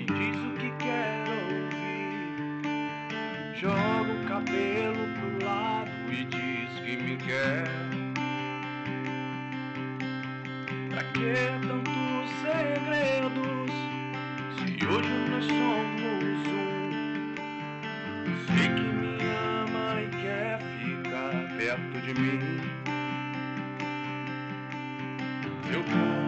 diz o que quer ouvir. Joga o cabelo pro lado e diz que me quer. Pra que tantos segredos, se hoje nós somos um? Sei que me ama e quer ficar perto de mim. Eu